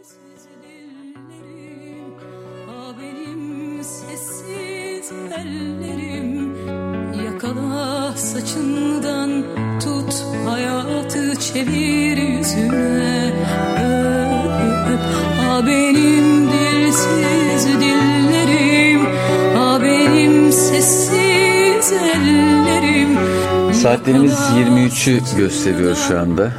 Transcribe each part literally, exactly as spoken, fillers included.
Ellerim yakala saçından, tut hayatı çevir yüzüne, öp öp a benim dilsiz dillerim, a benim sessiz ellerim. Saatlerimiz yirmi üçü gösteriyor şu anda.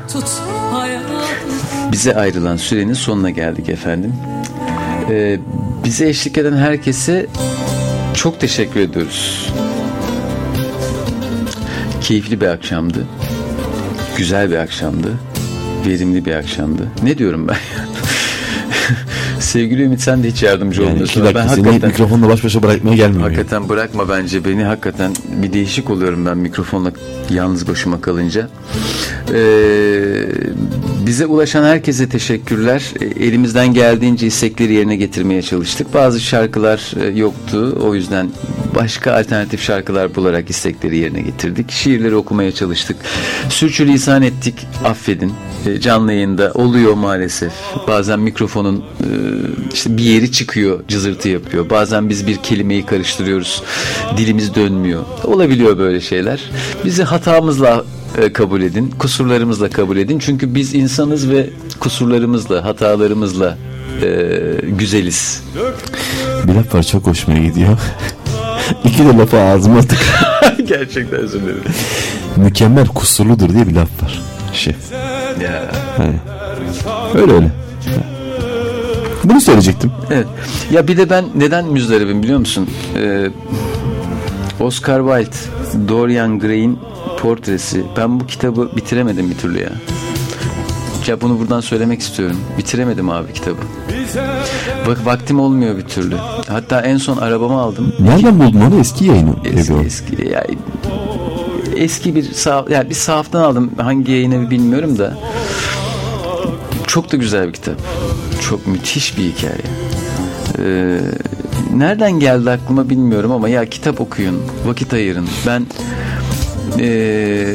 Bize ayrılan sürenin sonuna geldik efendim. Ee, bize eşlik eden herkese çok teşekkür ediyoruz. Keyifli bir akşamdı. Güzel bir akşamdı. Verimli bir akşamdı. Ne diyorum ben? Sevgili Ümit, sen de hiç yardımcı yani olmuyorsun. iki dakika ben seni hakikaten, mikrofonla baş başa bırakmaya gelmiyor. Hakikaten bırakma bence beni. Hakikaten bir değişik oluyorum ben mikrofonla yalnız başıma kalınca. Ee, bize ulaşan herkese teşekkürler. Elimizden geldiğince istekleri yerine getirmeye çalıştık. Bazı şarkılar yoktu. O yüzden başka alternatif şarkılar bularak istekleri yerine getirdik. Şiirleri okumaya çalıştık. Sürçülisan ettik. Affedin. Canlı yayında oluyor maalesef. Bazen mikrofonun işte bir yeri çıkıyor, cızırtı yapıyor. Bazen biz bir kelimeyi karıştırıyoruz. Dilimiz dönmüyor. Olabiliyor böyle şeyler. Bizi hatamızla kabul edin, kusurlarımızla kabul edin. Çünkü biz insanız ve kusurlarımızla, hatalarımızla e, güzeliz. Bir laf var, çok hoşuma gidiyor. İki de lafı ağzıma tık. Gerçekten özür dilerim. Mükemmel kusurludur diye bir laf var. Şef. Ya. Hani. Öyle öyle. Bunu söyleyecektim. Evet. Ya bir de ben neden müzdaribim biliyor musun? Ee, Oscar Wilde, Dorian Gray'in portresi. Ben bu kitabı bitiremedim bir türlü ya. Ya bunu buradan söylemek istiyorum. Bitiremedim abi kitabı. Bak vaktim olmuyor bir türlü. Hatta en son arabamı aldım. Nereden buldun onu? Eski yayını. Eski eski. Ya, eski bir sahaf, yani bir sahaftan aldım. Hangi yayını bilmiyorum da. Çok da güzel bir kitap. Çok müthiş bir hikaye. Ee, nereden geldi aklıma bilmiyorum ama ya kitap okuyun, vakit ayırın. Ben Ee,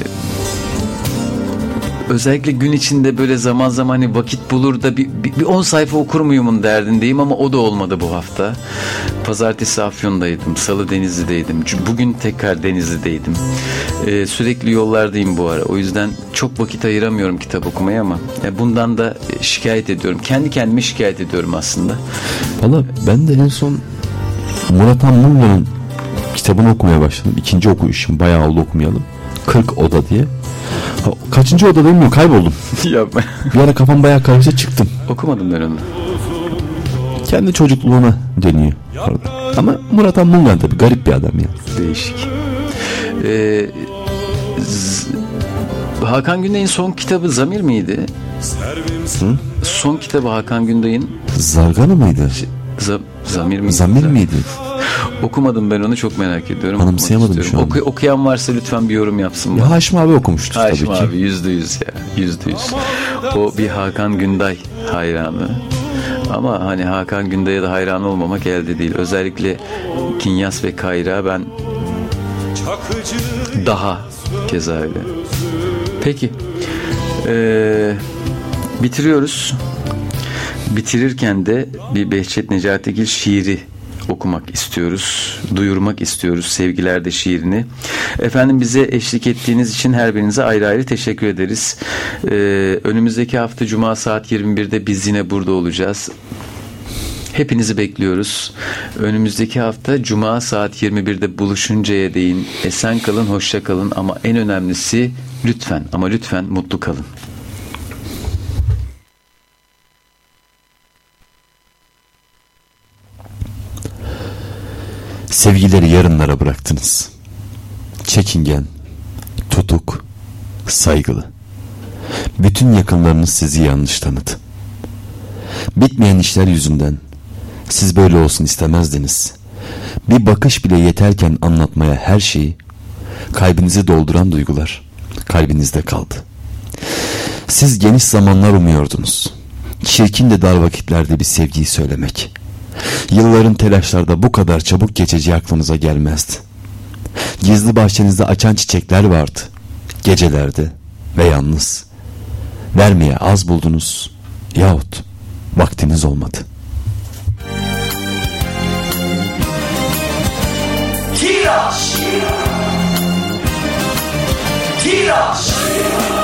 özellikle gün içinde böyle zaman zaman hani vakit bulur da bir, bir, bir on sayfa okur muyumun derdindeyim ama o da olmadı bu hafta. Pazartesi Afyon'daydım, Salı Denizli'deydim, bugün tekrar Denizli'deydim. Ee, sürekli yollardayım bu ara. O yüzden çok vakit ayıramıyorum kitap okumaya ama yani bundan da şikayet ediyorum. Kendi kendime şikayet ediyorum aslında. Valla ben de en son Murat Anmurlu'nun kitabını okumaya başladım. İkinci okuyuşum. Bayağı oldu okumayalım. kırk oda diye. Ha, kaçıncı oda bilmiyorum, kayboldum. Yapma. Bir ara kafam bayağı karıştı, çıktım. Okumadım ben onu. Kendi çocukluğuna dönüyor. Orada. Ama Murat Anmurlu tabii garip bir adam ya. Değişik. Ee, z- Hakan Günday'ın son kitabı Zamir miydi? Hı? Son kitabı Hakan Günday'ın Zargana mıydı? Z- Zamir miydi? Zamir miydi? Okumadım ben onu, çok merak ediyorum. Anımsayamadım şu an. Oku, okuyan varsa lütfen bir yorum yapsın. Ya Haşim abi okumuştur Haşim tabii ki. abi yüzde yüz ya. Yüzde yüz. O bir Hakan Günday hayranı. Ama hani Hakan Günday'a da hayran olmamak elde değil. Özellikle Kinyas ve Kayra ben daha keza öyle. Peki. Ee, bitiriyoruz. Bitirirken de bir Behçet Necatigil şiiri okumak istiyoruz, duyurmak istiyoruz Sevgilerde şiirini. Efendim bize eşlik ettiğiniz için her birinize ayrı ayrı teşekkür ederiz. Ee, önümüzdeki hafta Cuma saat yirmi birde biz yine burada olacağız. Hepinizi bekliyoruz. Önümüzdeki hafta Cuma saat yirmi birde buluşuncaya değin esen kalın, hoşça kalın ama en önemlisi lütfen ama lütfen mutlu kalın. Sevgileri yarınlara bıraktınız. Çekingen, tutuk, saygılı. Bütün yakınlarınız sizi yanlış tanıdı. Bitmeyen işler yüzünden siz böyle olsun istemezdiniz. Bir bakış bile yeterken anlatmaya her şeyi, kalbinizi dolduran duygular kalbinizde kaldı. Siz geniş zamanlar umuyordunuz. Çirkin de dar vakitlerde bir sevgiyi söylemek. Yılların telaşlarda bu kadar çabuk geçeceği aklınıza gelmezdi. Gizli bahçenizde açan çiçekler vardı. Gecelerde ve yalnız. Vermeye az buldunuz yahut vaktiniz olmadı. Tiraş! Tiraş!